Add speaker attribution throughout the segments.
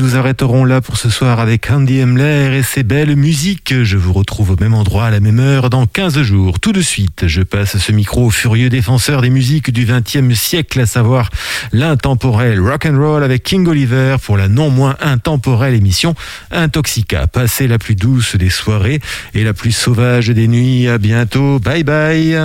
Speaker 1: nous arrêterons là pour ce soir avec Andy Hemler et ses belles musiques. Je vous retrouve au même endroit à la même heure dans 15 jours. Tout de suite, je passe ce micro au furieux défenseur des musiques du XXe siècle, à savoir l'intemporel rock'n'roll avec King Oliver pour la non moins intemporelle émission Intoxica. Passez la plus douce des soirées et la plus sauvage des nuits. À bientôt. Bye bye.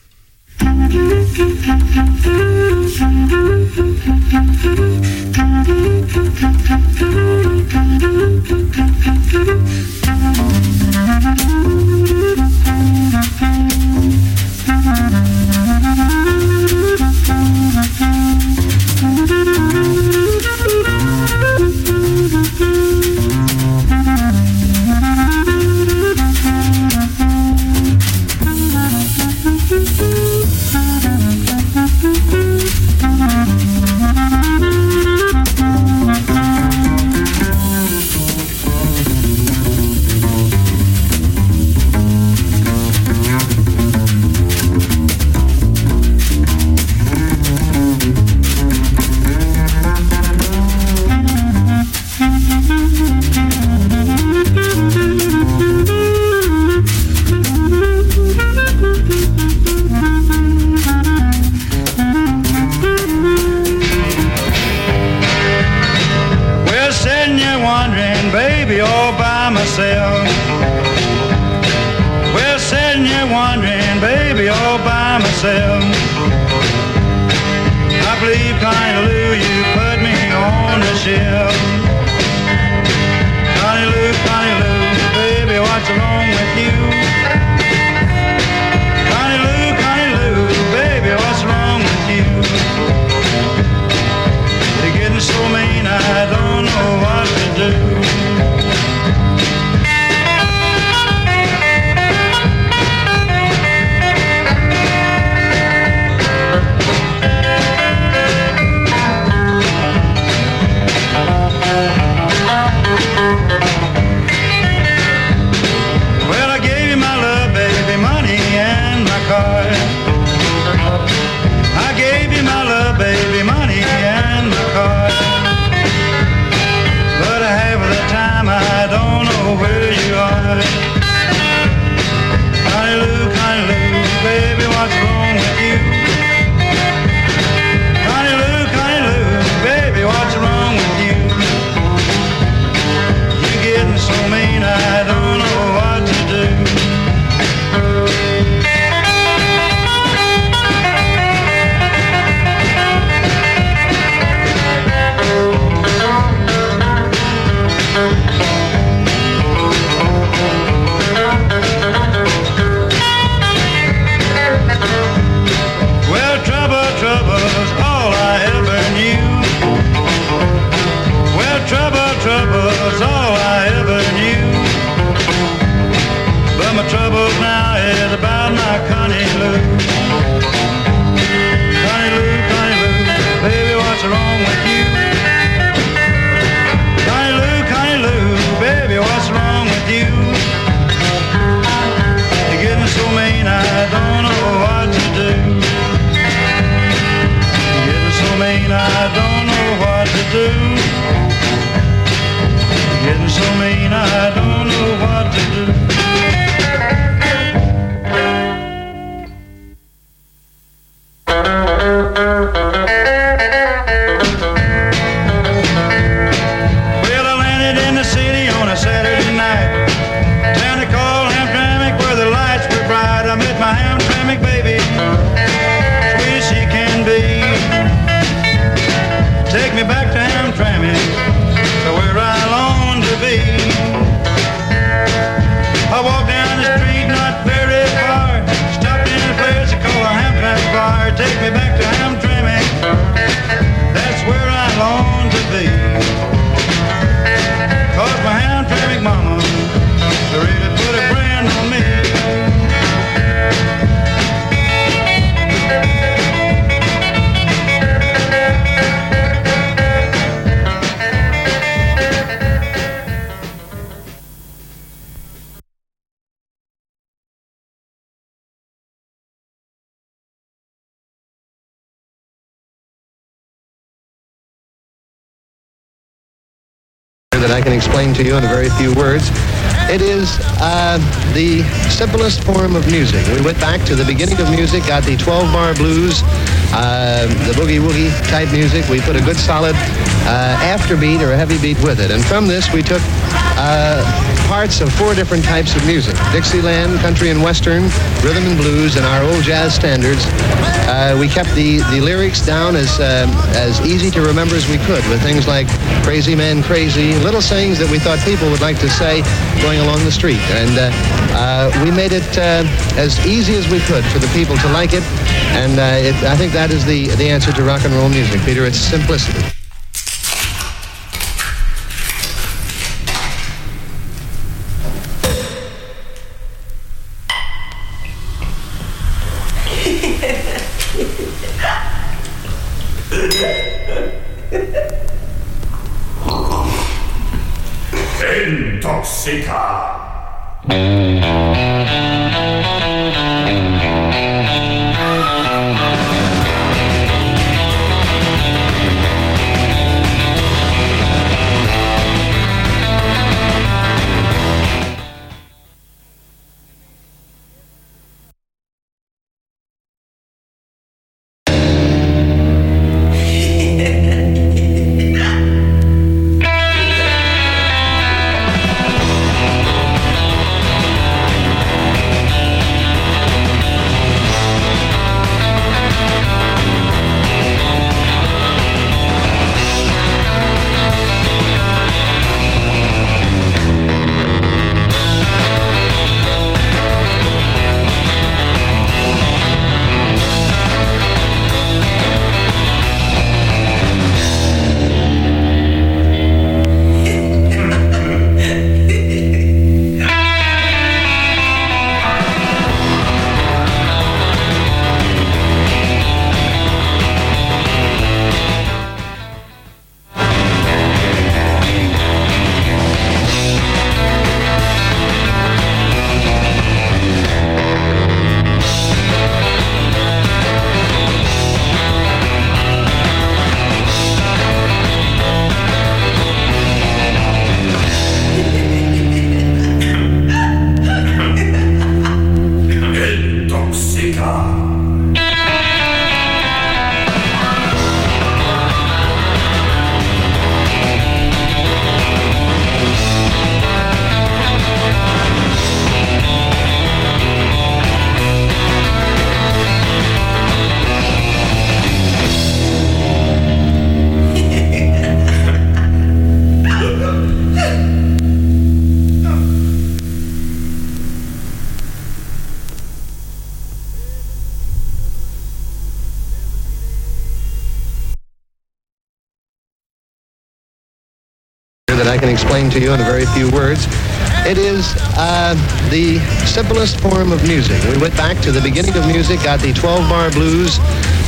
Speaker 2: Well, sitting here wondering, baby, all by myself. I believe, Connie Lou, you put me on the shelf. Connie Lou, baby, what's wrong with you? Connie Lou, baby, what's wrong with you? You're getting so mean, I don't know what to do. Well, I gave you my love, baby, money and my car. I gave you my love, baby, money and my car. But half of the time I don't know where you are. Connie Lou, baby, what's wrong with you? Connie Lou, baby, what's wrong with you? You're getting so mean, I don't know what to do. Well, trouble's all I ever knew. Well, trouble's all I ever knew. But my trouble now is about my Connie Lou. Connie Lou, baby, what's wrong with you? Connie Lou, baby, what's wrong with you? You're getting so mean, I don't know what to do. You're getting so mean, I don't know what to do. You're getting so mean, I don't know what to do.
Speaker 3: can explain to you in a very few words. It is the simplest form of music. We went back to the beginning of music, got the 12-bar blues, the boogie-woogie type music. We put a good solid afterbeat or a heavy beat with it. And from this, we took parts of 4 different types of music: Dixieland, country and western, rhythm and blues, and our old jazz standards. We kept the lyrics down as easy to remember as we could, with things like "Crazy Man, Crazy," little sayings that we thought people would like to say going along the street. And we made it as easy as we could for the people to like it. And I think that is the answer to rock and roll music, Peter. It's simplicity.
Speaker 4: Intoxica.
Speaker 3: That I can explain to you in a very few words. It is the simplest form of music. We went back to the beginning of music, got the 12-bar blues,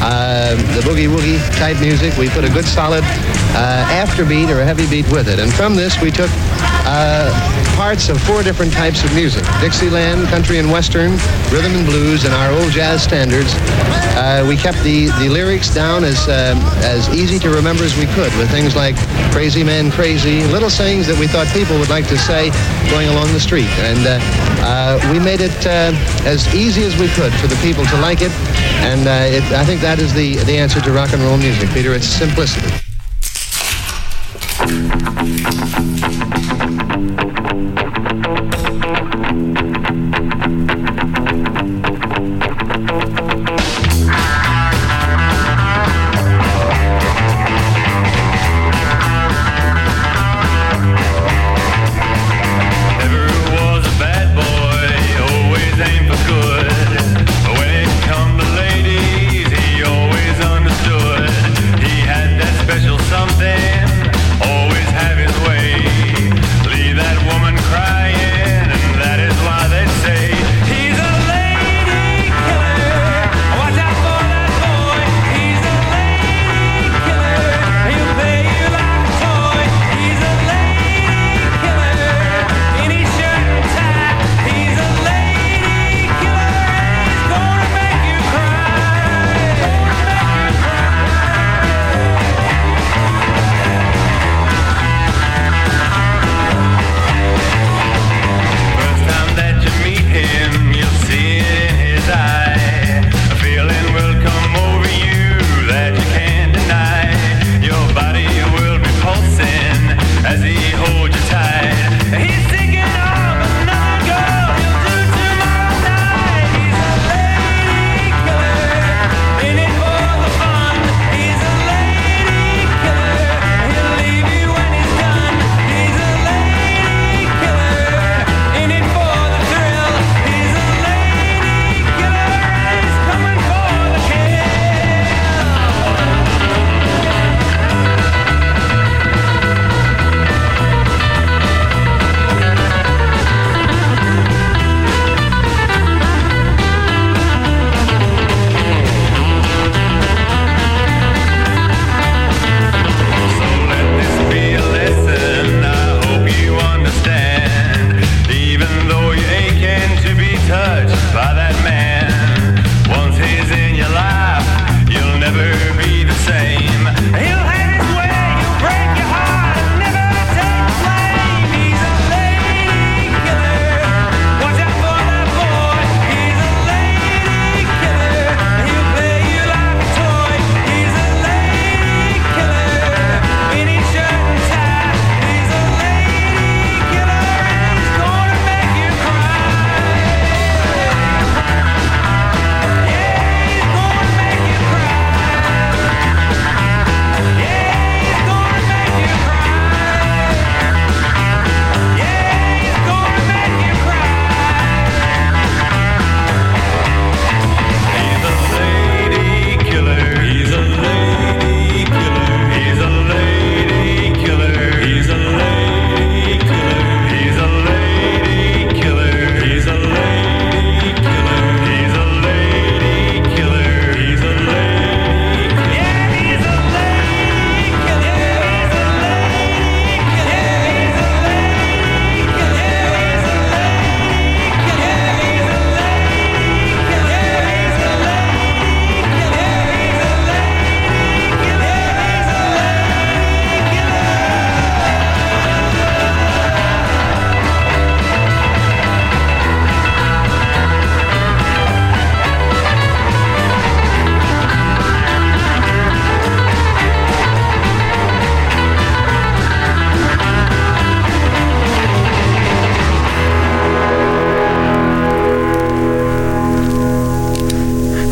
Speaker 3: the boogie-woogie type music. We put a good solid afterbeat or a heavy beat with it. And from this, we took parts of 4 different types of music: Dixieland, country and western, rhythm and blues, and our old jazz standards. We kept the lyrics down as easy to remember as we could, with things like "Crazy Man, Crazy," little sayings that we thought people would like to say going along the street. And we made it as easy as we could for the people to like it. And I think that is the answer to rock and roll music, Peter. It's simplicity.
Speaker 4: Something, always have his way.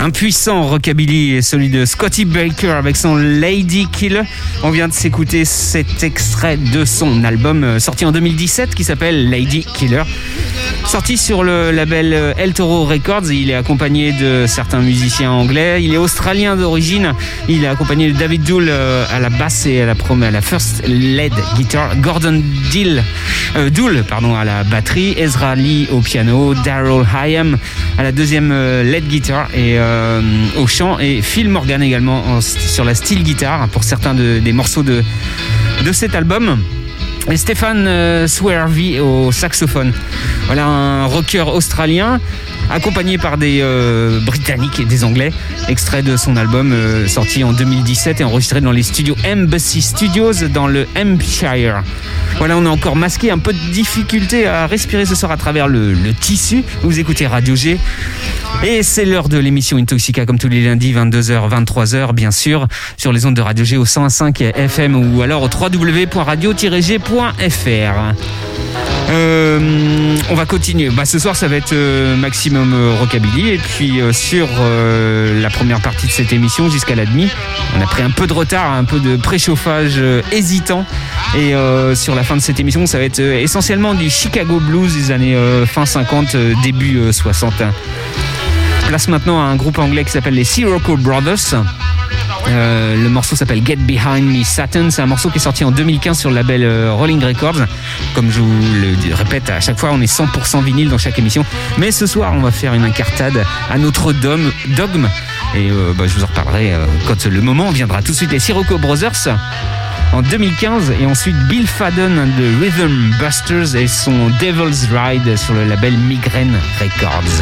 Speaker 4: Un puissant rockabilly est celui de Scotty Baker avec son Lady Killer. On vient de s'écouter cet extrait de son album sorti en 2017 qui s'appelle Lady Killer. Sorti sur le label El Toro Records, il est accompagné de certains musiciens anglais. Il est australien d'origine. Il est accompagné de David Dool à la basse et à la first lead guitar, Gordon Dool à la batterie, Ezra Lee au piano, Daryl Hyam à la deuxième lead guitar et au chant, et Phil Morgan également sur la steel guitar pour certains des morceaux de cet album. Et Stefan Swervey au saxophone. Voilà, un rocker australien accompagné par des Britanniques et des Anglais. Extrait de son album sorti en 2017 et enregistré dans les studios Embassy Studios dans le Hampshire. Voilà, on a encore masqué un peu de difficulté à respirer ce soir à travers le tissu. Vous écoutez Radio G. Et c'est l'heure de l'émission Intoxica, comme tous les lundis, 22h, 23h, bien sûr, sur les ondes de Radio G au 101.5 FM ou alors au www.radio-g.fr. On va continuer. Ce soir, ça va être maximum rockabilly. Et puis sur la première partie de cette émission jusqu'à la demi, on a pris un peu de retard, un peu de préchauffage hésitant. Et sur la fin de cette émission, ça va être essentiellement du Chicago Blues des années fin 50, début 60. Place maintenant à un groupe anglais qui s'appelle les Sirocco Brothers. Le morceau s'appelle Get Behind Me Satan. C'est un morceau qui est sorti en 2015 sur le label Rolling Records. Comme je vous le répète à chaque fois, on est 100% vinyle dans chaque émission. Mais ce soir, on va faire une incartade à notre dogme. Et je vous en reparlerai quand le moment viendra. Tout de suite, les Sirocco Brothers en 2015. Et ensuite, Bill Fadden and the Rhythm Busters et son Devil's Ride sur le label Migraine Records.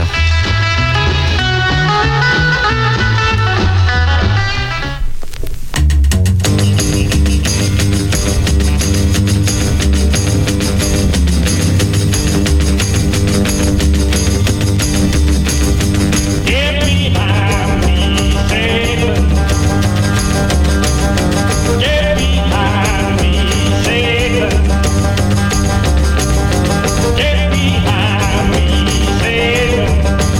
Speaker 5: Get behind me, Satan.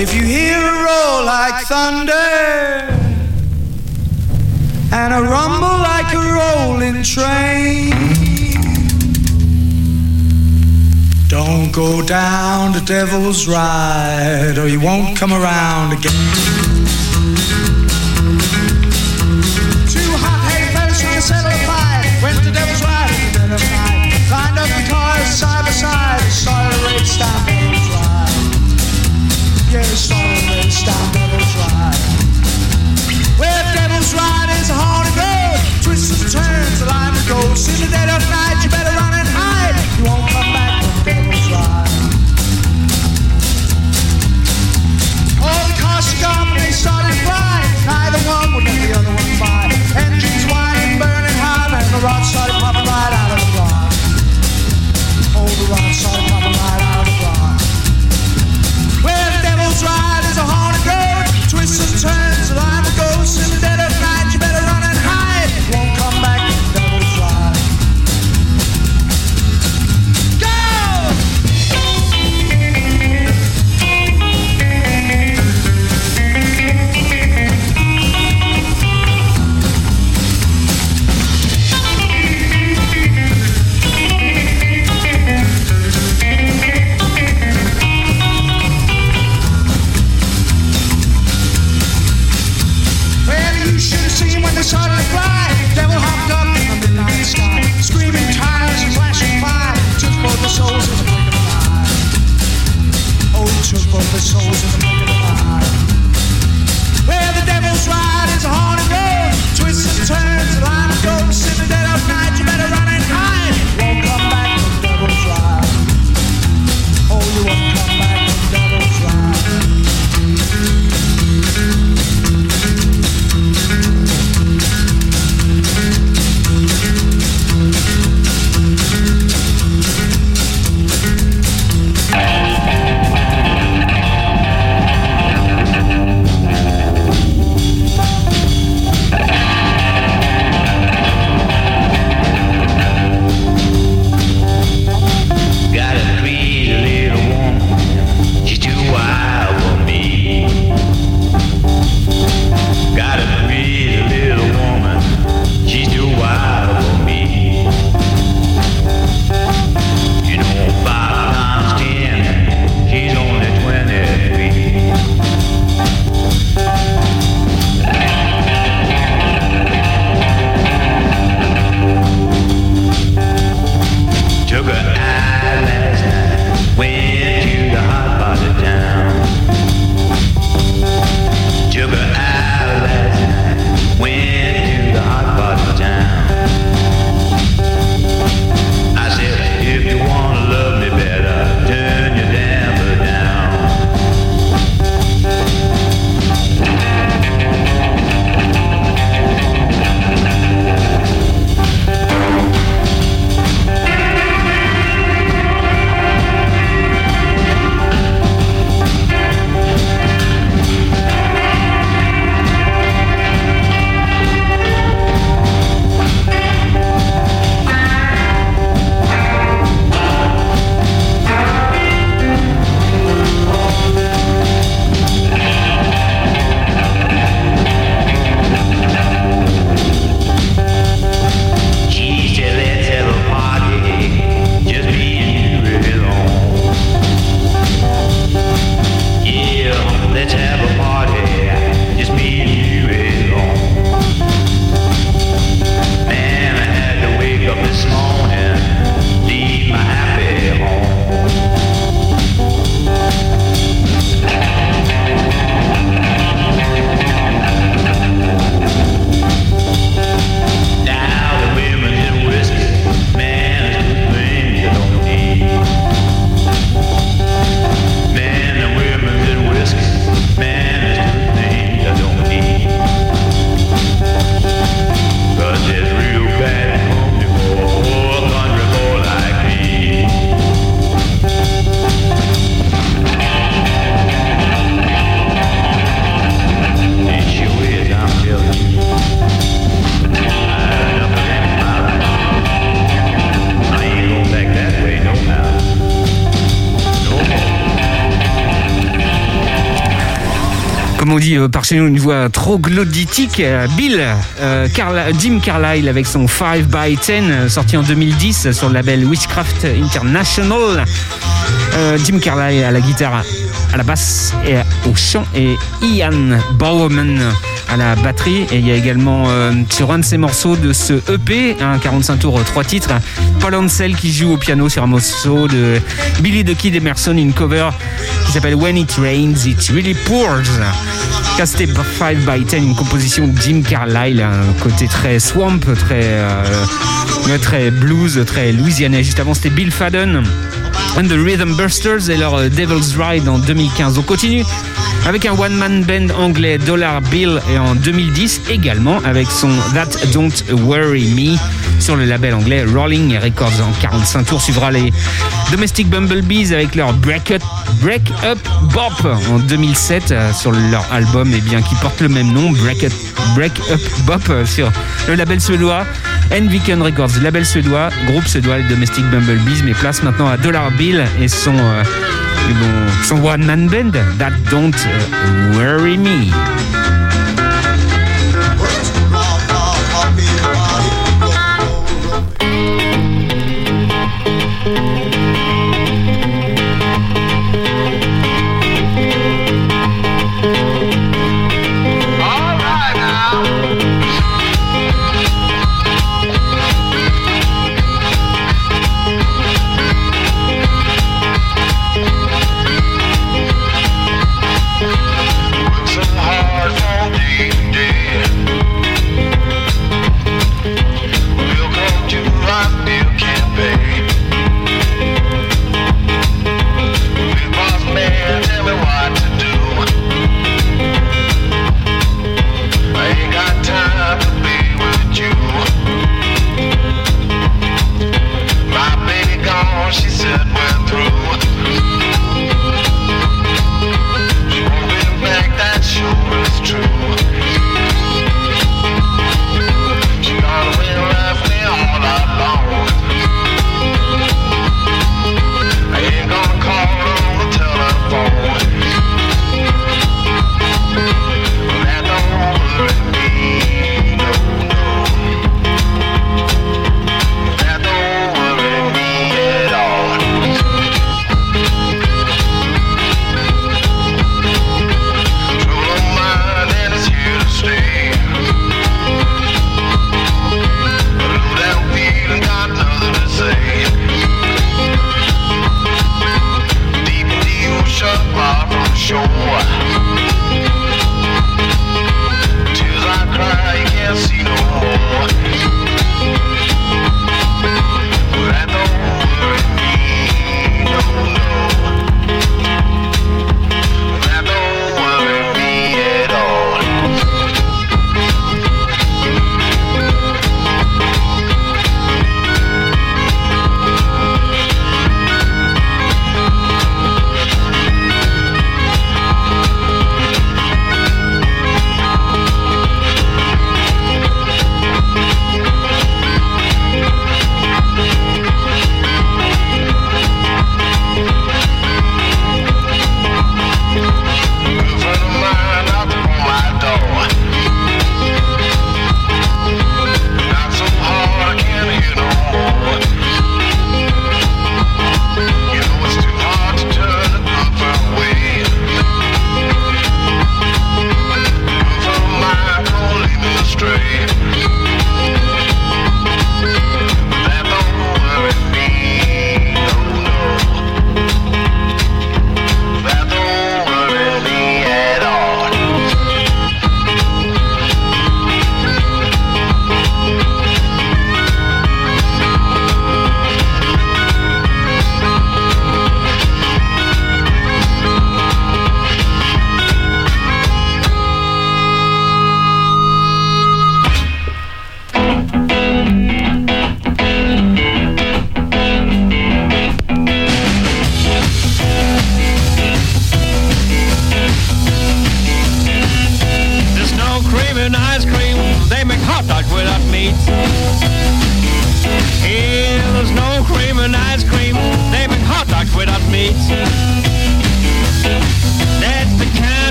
Speaker 2: If you hear a roar like thunder and a rumble like a rolling train, don't go down the Devil's Ride or you won't come around again. Two hot hay fellas trying to settle a fight went to the Devil's Ride in the dead of night. Lined up the cars side by side, saw the race down Devil's Ride. Yeah, saw the race down Devil's Ride. Well, Devil's Ride is a haunted road, twists and turns, the line of ghosts. In the dead of night, you better run and hide. You won't come back from Devil's Ride. All the cars are gone,
Speaker 4: Comme on dit par chez nous, une voix troglodytique. Jim Carlyle avec son 5x10, sorti en 2010 sur le label Witchcraft International. Jim Carlyle à la guitare, à la basse et au chant, et Ian Bowerman à la batterie. Et il y a également sur un de ces morceaux de ce EP, 45 tours, 3 titres, Paul Ansel qui joue au piano sur un morceau de Billy the Kid Emerson, une cover qui s'appelle When It Rains, It Really Pours. Casté 5x10, une composition de Jim Carlyle, un côté très swamp, très blues, très louisianais. Juste avant, c'était Bill Fadden and the Rhythm Busters et leur Devil's Ride en 2015. On continue avec un one-man band anglais, Dollar Bill, et en 2010 également avec son That Don't Worry Me sur le label anglais Rolling Records. En 45 tours suivra les Domestic Bumblebees avec leur Break Up Bop en 2007 sur leur album qui porte le même nom, Break Up Bop, sur le label suédois Enviken Records, label suédois, groupe suédois, les Domestic Bumblebees. Mais place maintenant à Dollar Bill et son one-man band, That Don't Worry Me.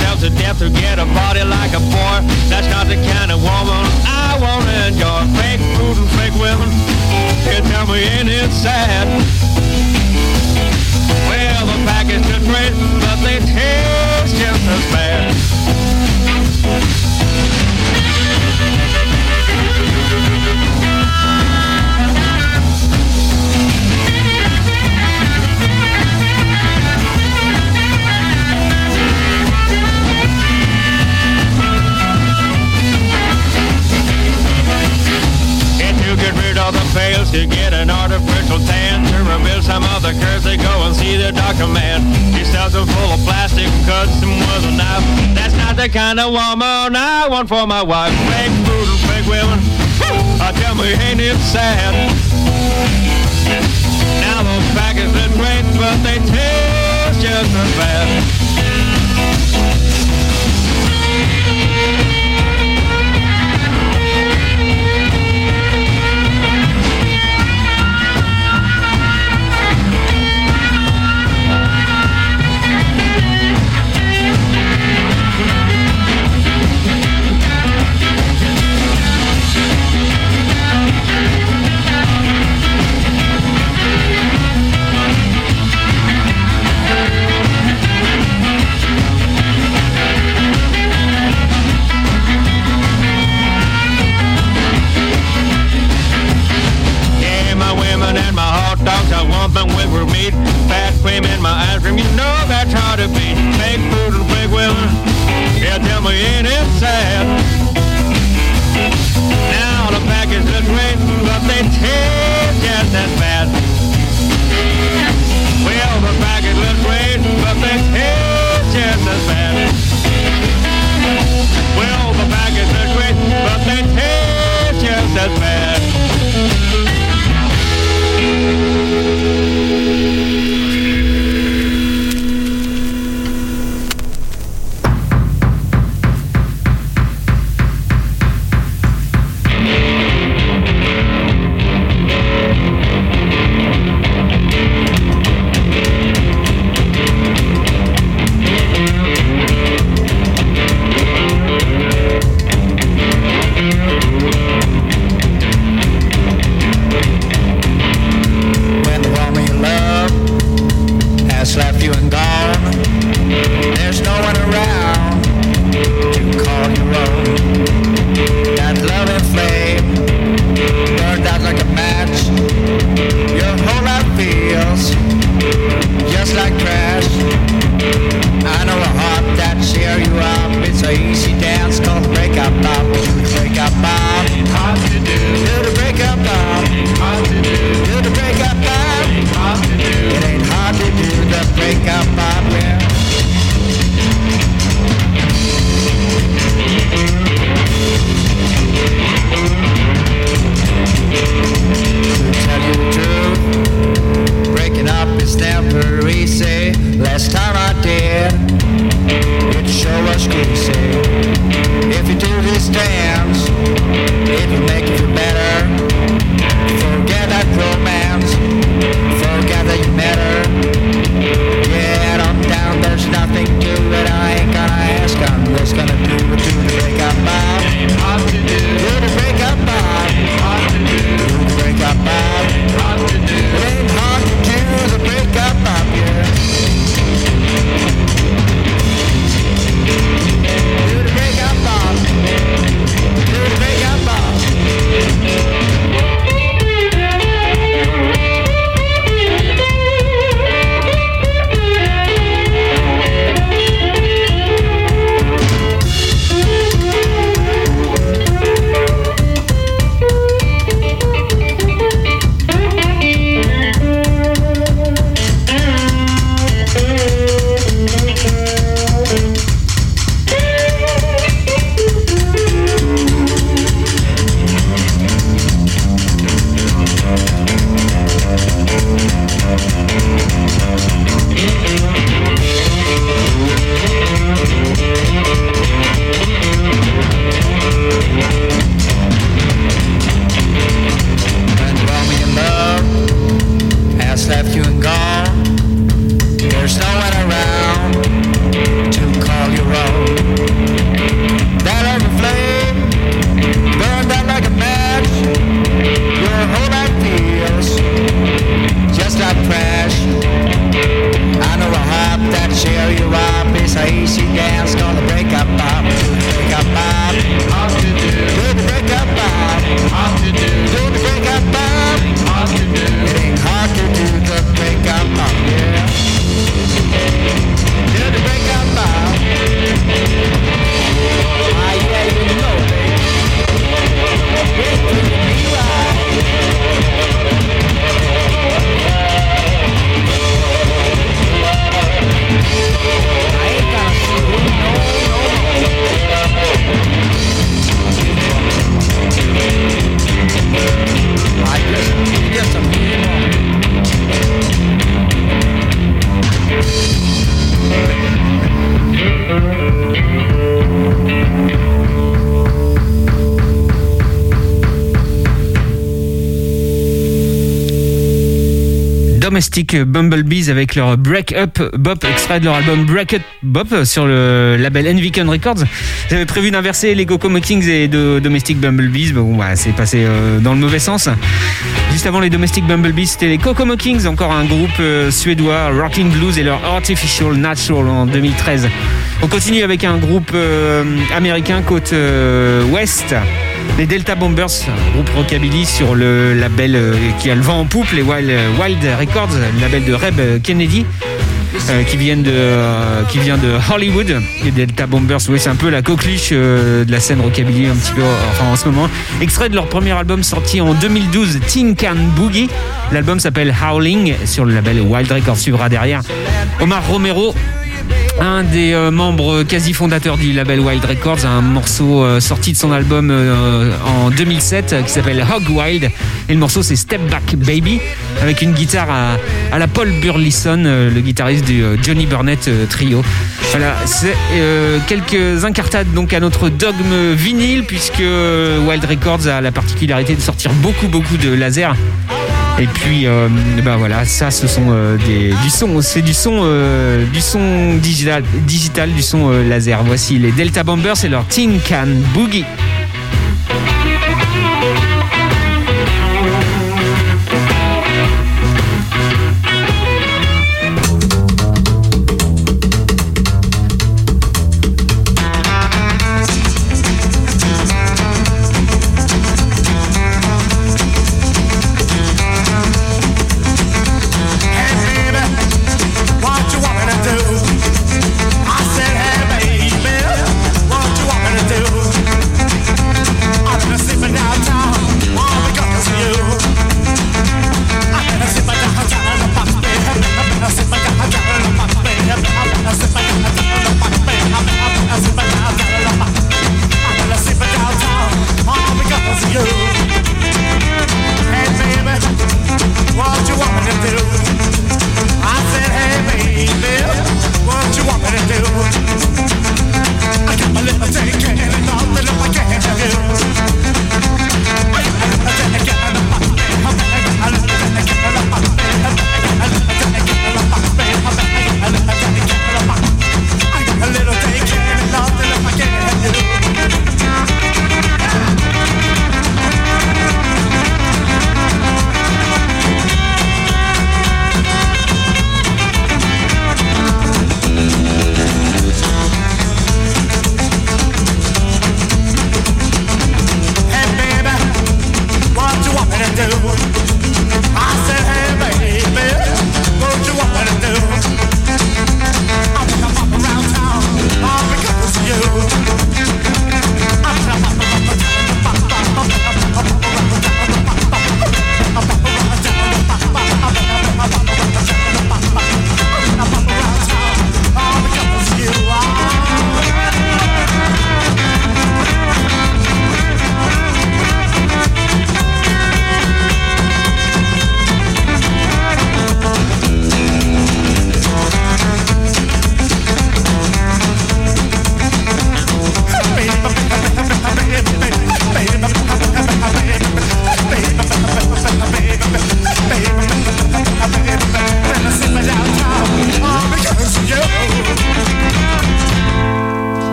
Speaker 5: themselves to death to get a body like a boy. That's not the kind of woman I want to enjoy. Fake food and fake women, hey, tell me, ain't it sad? Well, the package is great, but they taste just as bad. Get rid of the pails to get an artificial tan. To reveal some other curves, they go and see the doctor man. He stuffs them full of plastic, cuts them with a knife. That's not the kind of woman I want for my wife. Fake food and fake women, tell me, ain't it sad? Now those packets look great, but they taste just as bad. And my hot dogs, I want them with meat. Fat cream in my ice cream, you know that's hard to beat. Fake food and fake women, yeah, tell me, ain't it sad? Now the package looks great, but they taste just as bad. Well, the package looks great, but they taste just as bad. Well, the package looks great, but they taste just as bad.
Speaker 4: Domestic Bumblebees avec leur Break Up Bop, extrait de leur album Break Up Bop sur le label Enviken Records. J'avais prévu d'inverser les Coco Kings et de Domestic Bumblebees, bon voilà, c'est passé dans le mauvais sens. Juste avant les Domestic Bumblebees, c'était les Coco Kings, encore un groupe suédois, Rocking Blues et leur Artificial Natural en 2013. On continue avec un groupe américain côte ouest, les Delta Bombers, groupe rockabilly sur le label qui a le vent en poupe, les Wild Records, le label de Reb Kennedy, qui vient de Hollywood. Les Delta Bombers, oui, c'est un peu la coqueluche de la scène rockabilly un petit peu, enfin en ce moment. Extrait de leur premier album sorti en 2012, Tin Can Boogie. L'album s'appelle Howling sur le label Wild Records, suivra derrière Omar Romero, un des membres quasi fondateurs du label Wild Records, un morceau sorti de son album en 2007 qui s'appelle Hog Wild, et le morceau c'est Step Back Baby, avec une guitare à la Paul Burleson, le guitariste du Johnny Burnett Trio. Voilà, c'est quelques incartades donc à notre dogme vinyle, puisque Wild Records a la particularité de sortir beaucoup de lasers. Et puis, ben voilà, ça, ce sont du son, c'est du son digital, du son laser. Voici les Delta Bombers et leur Tin Can Boogie.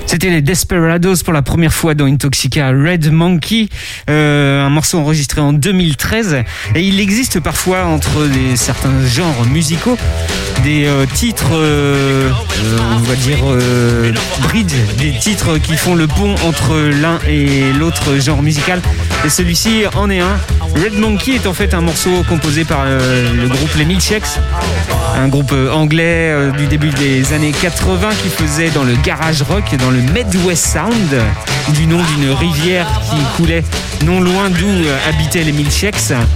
Speaker 4: C'était les Desperados pour la première fois dans Intoxica, Red Monkey, un morceau enregistré en 2013. Et il existe parfois entre certains genres musicaux des titres, on va dire bridge, des titres qui font le pont entre l'un et l'autre genre musical. Et celui-ci en est un. Red Monkey est en fait un morceau composé par le groupe Les Milkshakes, un groupe anglais du début des années 80 qui faisait dans le garage rock, dans le Midwest Sound, du nom d'une rivière qui coulait non loin d'où habitaient les Milkshakes.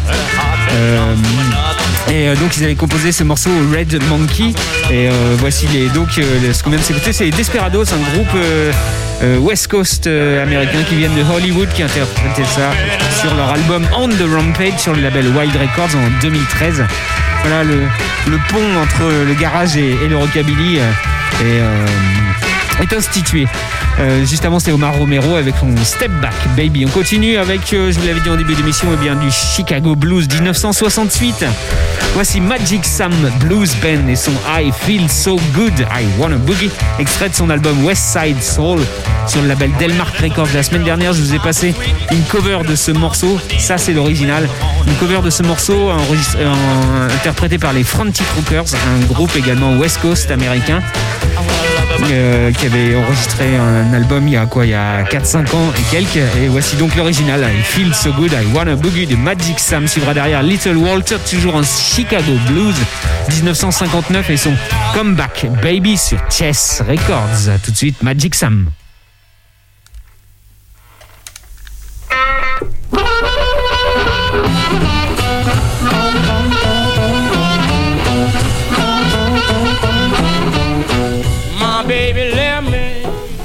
Speaker 4: Donc ils avaient composé ce morceau Red Monkey. Et voici ce qu'on vient de s'écouter, c'est les Desperados, un groupe West Coast américain qui viennent de Hollywood, qui interprétait ça sur leur album On the Rampage sur le label Wild Records en 2013. Voilà le pont entre le garage et le rockabilly est institué. Juste avant, c'est Omar Romero avec son Step Back Baby. On continue avec, je vous l'avais dit en début d'émission, du Chicago Blues 1968. Voici Magic Sam Blues Band et son I Feel So Good, I Wanna Boogie, extrait de son album West Side Soul sur le label Delmark Records. La semaine dernière, je vous ai passé une cover de ce morceau. Ça, c'est l'original. Une cover de ce morceau interprété par les Frantic Rockers, un groupe également West Coast américain. Qui avait enregistré un album il y a 4-5 ans et quelques, et voici donc l'original I Feel So Good, I Wanna Boogie de Magic Sam. Suivra derrière Little Walter, toujours en Chicago Blues 1959, et son Comeback Baby sur Chess Records. Tout de suite, Magic Sam.
Speaker 5: Baby, let me.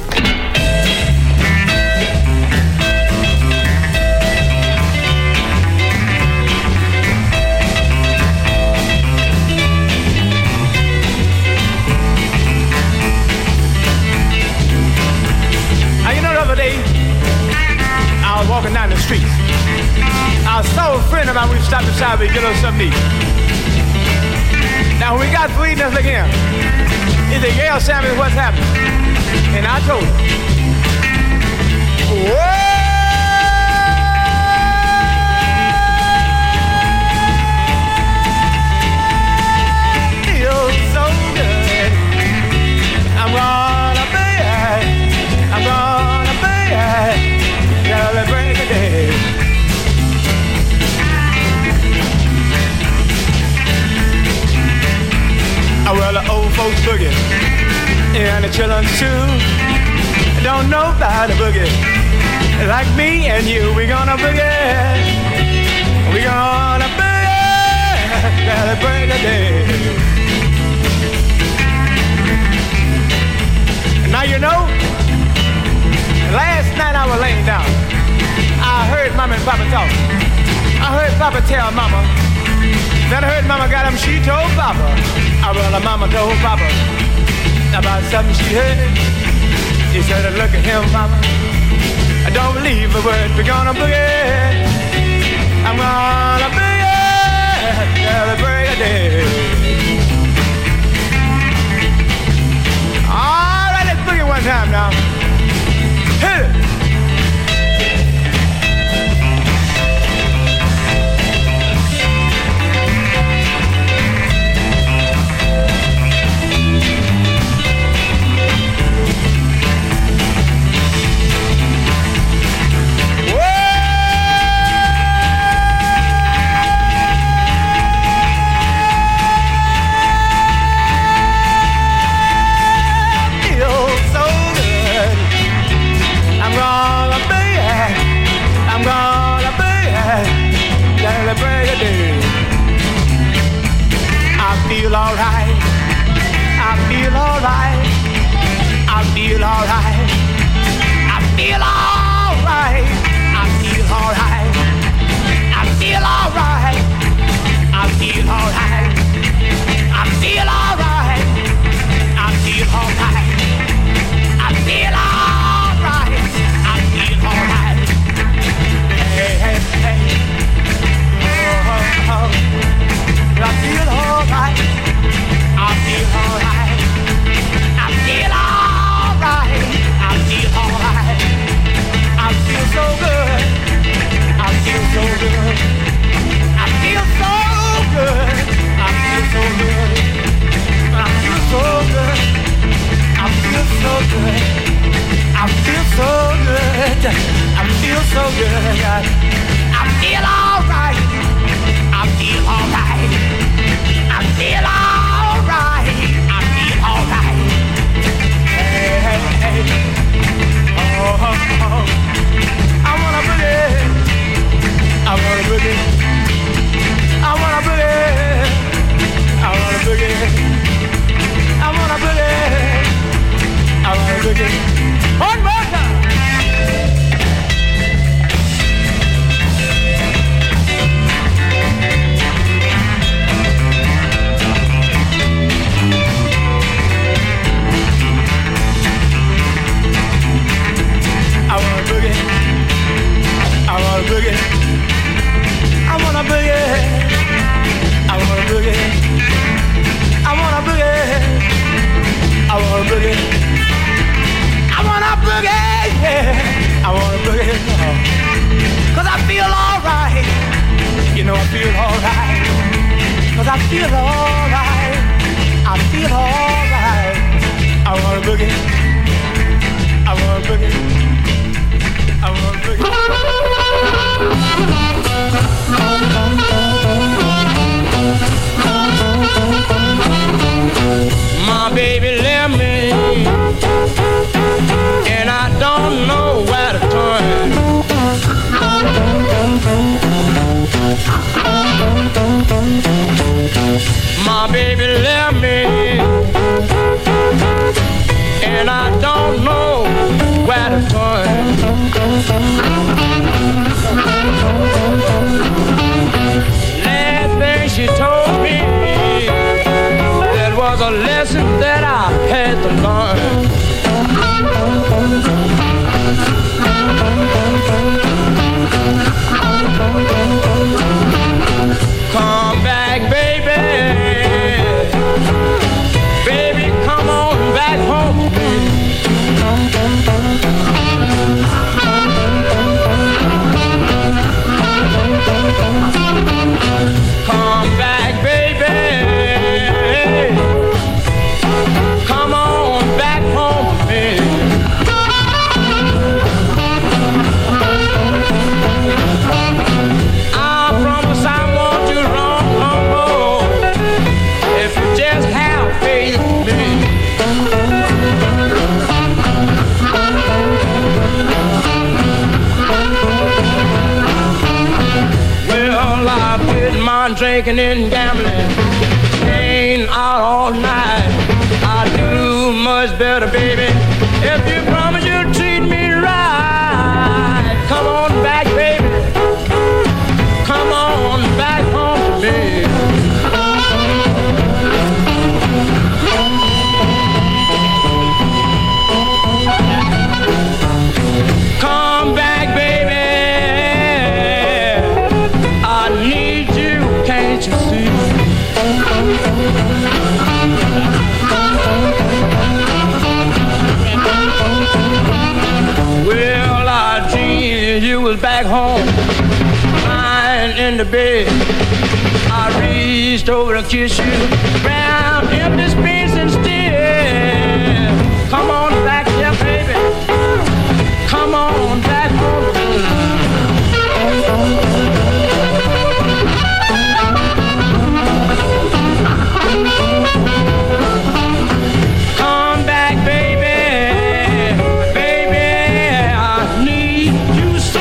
Speaker 5: You know, the other day, I was walking down the street. I saw a friend of mine. We stopped beside me to get us something to eat. Now, when we got to eat, let's look here. He said, yeah, Sammy, what's happening? And I told him, whoa! Feels so good. I'm gonna be celebrate the day. Well, the old folks boogie, and the children too. Don't know about the boogie. Like me and you, we gonna boogie. We gonna boogie, celebrate the day. Now you know, last night I was laying down. I heard Mama and Papa talk. I heard Papa tell Mama. Then I heard Mama got him, she told Papa. Well, Mama told Papa about something she heard. She said, look at him, Mama. I don't believe a word. We're gonna boogie. I'm gonna boogie, celebrate a day. All right, let's boogie one time now. Hit it. I feel alright. I feel alright. I feel alright. I feel alright. I feel alright. I feel alright. I feel alright. I feel alright. I feel alright. I feel alright. I feel alright. Hey, hey, hey. Oh, oh, oh. I feel alright. I feel alright. I feel alright. I
Speaker 2: feel alright. I feel alright. I wanna boogie. I wanna boogie. I wanna boogie. My baby left me, and I don't know where to turn. My baby left me, and I don't know where to turn. Last thing she told me, that was a lesson that I had to learn. Come back, baby. Baby, come on back home. Come back, baby. Come on back home to me. I promise I won't do wrong no more. If you just have faith in me. Well, I've been my drinking and gambling, staying out all night. I do much better, baby, if you promise you'll treat me right. Come on back, baby. Come on back home to me. Come back, baby. I need you, can't you see? Well, I dreamed you was back home, lying in the bed. I reached over to kiss you, round empty space instead. Come on back here, baby. Come on back home. Come back, baby. Baby, I need you so.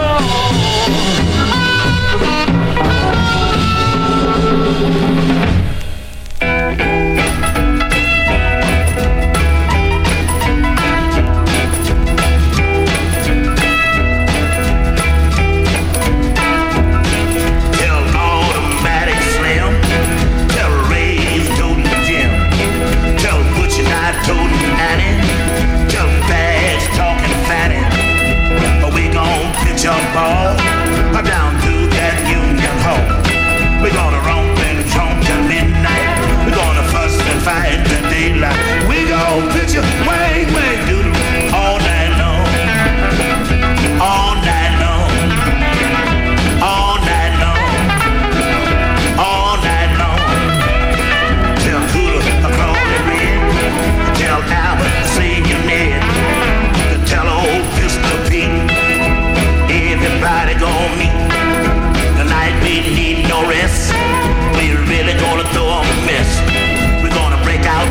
Speaker 6: Jump all down to that Union Hall. We're gonna romp and tromp till midnight. We're gonna fuss and fight till daylight. We gon' pitch you way, way doodle all night long. All night long. All night long. All night long. Tell Cooler a Crowley Red. Tell Albert Senior Ned. Tell old Pistol Pete. Everybody gon' meet. Tonight we need no rest. We're really gonna throw on a mess. We're gonna break out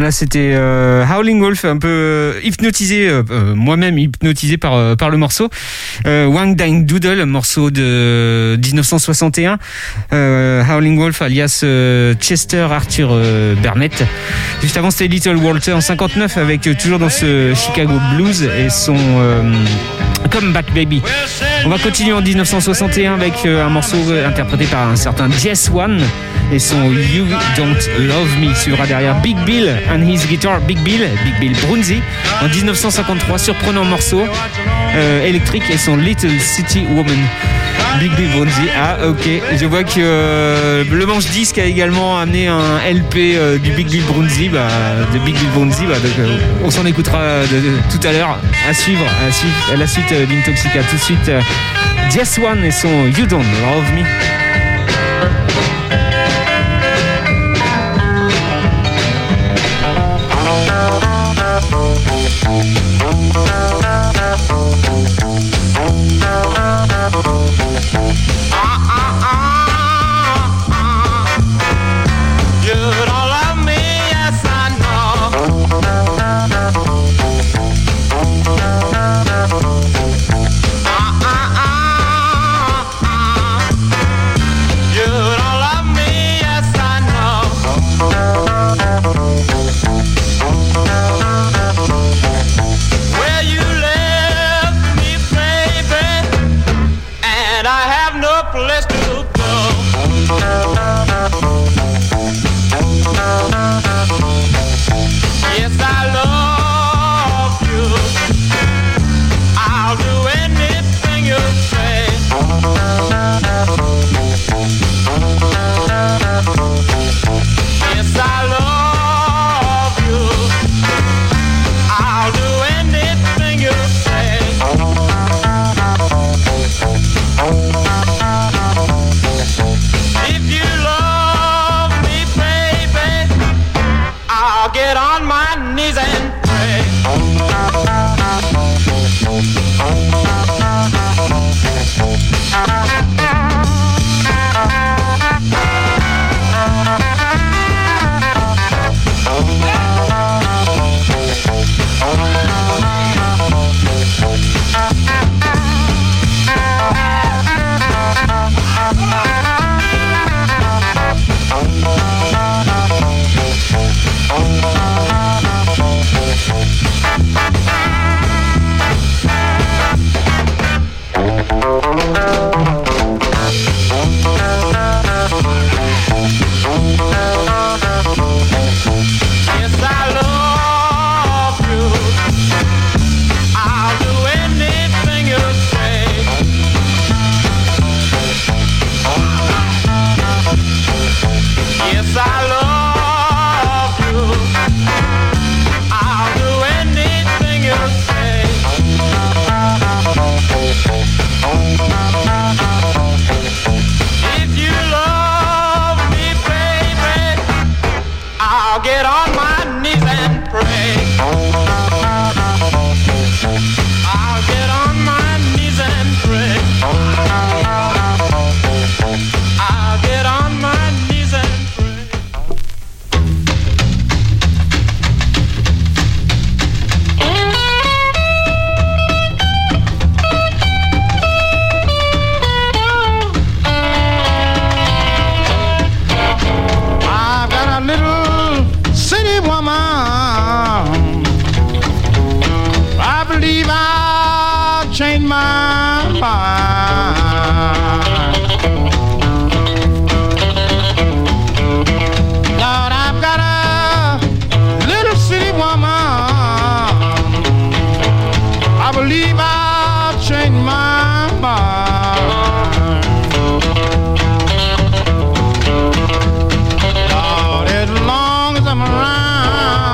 Speaker 4: Voilà, c'était Howling Wolf, un peu hypnotisé, moi-même hypnotisé par le morceau. Wang Dang Doodle, morceau de 1961. Howling Wolf alias Chester Arthur Burnett. Juste avant, c'était Little Walter en 59 avec toujours dans ce Chicago Blues et son Comeback Baby. On va continuer en 1961 avec un morceau interprété par un certain Jess One et son You Don't Love Me. Suivra derrière Big Bill and his guitar, Big Bill Brunzi en 1953, surprenant morceau électrique et son Little City Woman. Big Bill Brunzi, ok, je vois que le manche disque a également amené un LP du Big Bill Brunzi, donc on s'en écoutera tout à l'heure, à suivre à la suite d'Intoxica. Tout de suite Jess One et son You Don't Love Me.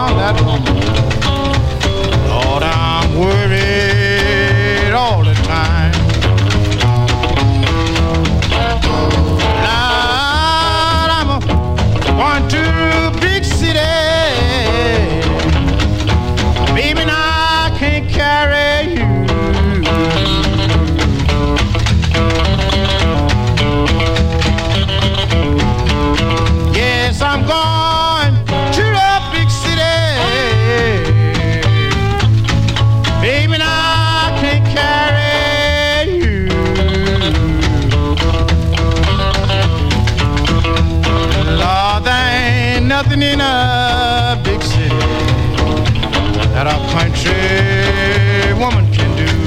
Speaker 2: Lord, I'm worried all the time. country woman can do.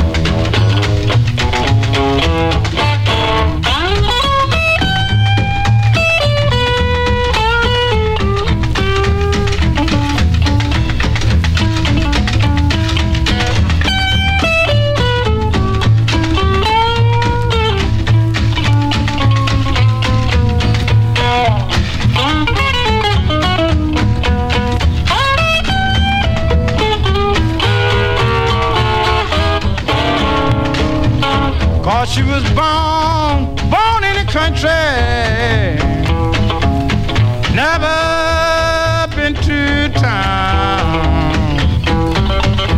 Speaker 2: She was born in the country, never